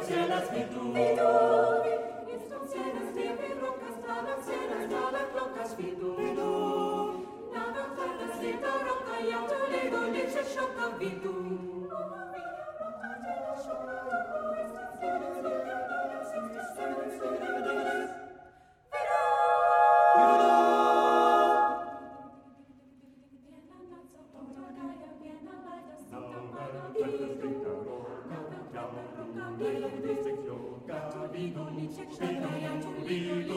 cielas wie du. Ist um cielas dir wie rocas, nada clocas wie du. Nada clocas wie du, roca, ja tu lego, liče šoka wie du. Wie du,